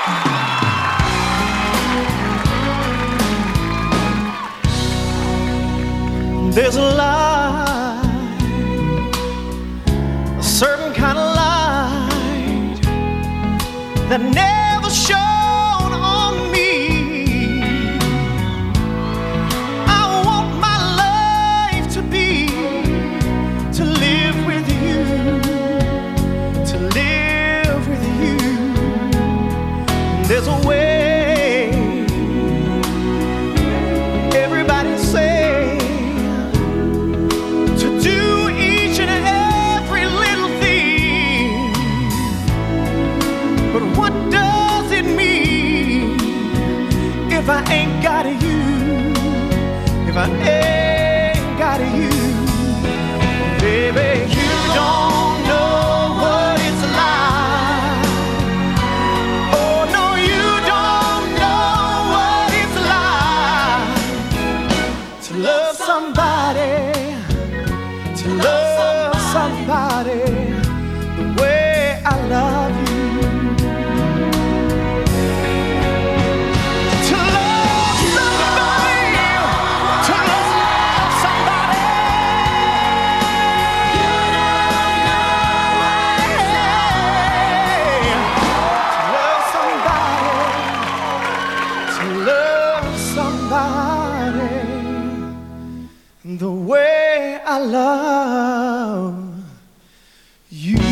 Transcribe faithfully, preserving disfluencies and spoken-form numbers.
There's a light, a certain kind of light that never shone on me. I want my life to be, to live with you, to live with you. There's a way. Everybody say if I ain't got you, if I ain't got you, baby, you don't know what it's like. Oh no, you don't know what it's like to love somebody, to love somebody the way I love you. The way I love you.